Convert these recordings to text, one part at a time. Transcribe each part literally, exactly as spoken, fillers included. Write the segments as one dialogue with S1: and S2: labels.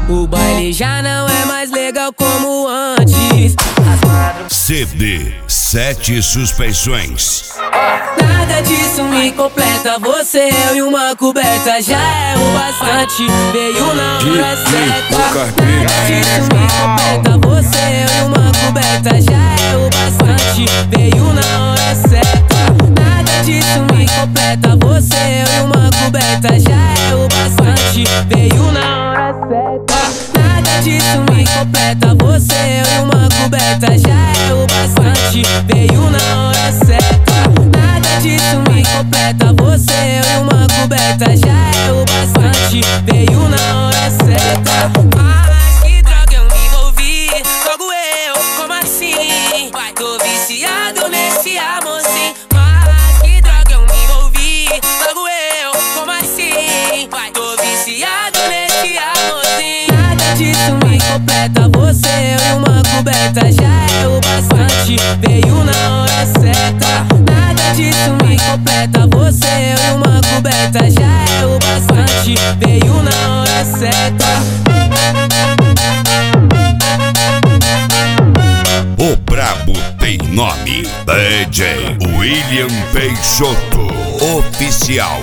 S1: O baile já não é mais legal como antes.
S2: C D Sete Suspeições.
S1: Nada disso me completa. Você, eu e uma coberta já é o bastante. Veio na hora certa. Nada disso me completa. Você, eu e uma coberta já é o bastante. Veio na hora certa. Nada disso me completa. Você, eu e uma coberta já é o bastante. Veio na hora certa. Nada disso me completa. Você, eu e uma coberta já é o bastante. Veio na hora certa. Nada disso me completa. Você, eu e uma coberta já é o bastante. Veio na hora certa. Mas que droga eu me envolvi. Logo eu, como assim? Vai, tô viciado nesse amor sim. Mas que droga eu me envolvi. Logo eu, como assim? Vai, tô viciado nesse amor sim. Nada disso me completa. Você, eu e uma coberta já é o bastante. Veio na hora certa. Nada disso me completa. Você, eu e uma coberta já é o bastante. Veio na hora certa.
S2: O brabo tem nome. D J William Peixoto Oficial.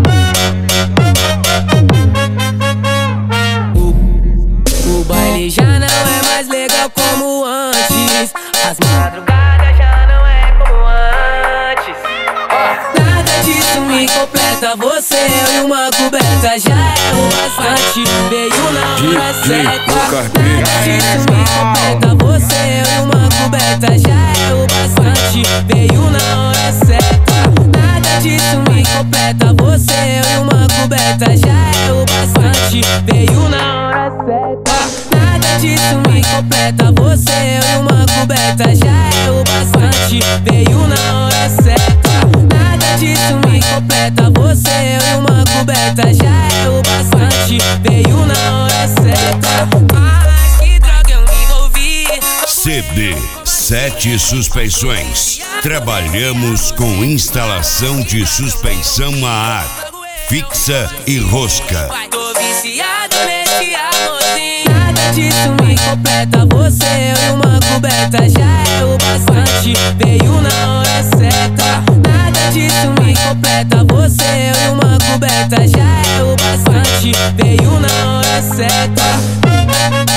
S1: O, o baile já não é mais legal como antes. As madrugadas já não é como antes. Nada disso me completa. Você, eu e uma coberta já é o bastante. Veio na hora certa. Nada disso me completa. Você, eu e uma coberta já é o bastante. Veio na hora certa. Nada disso me completa. Você, eu e uma coberta já é o bastante. Veio na hora certa. Nada disso me completa. Você, eu e uma coberta já é o bastante. Veio na hora certa. Nada disso me completa. Você, eu e uma coberta já é o bastante. Veio na hora certa. Mas que droga eu me envolvi.
S2: C D Sete Suspeições. Trabalhamos com instalação de suspensão a ar, fixa e rosca.
S1: Tô viciado nesse amorzinho. Nada disso me completa. Você, eu e uma coberta já é o bastante. Veio na hora certa. Nada disso me completa. Você, eu e uma coberta já é o bastante. Veio na hora certa.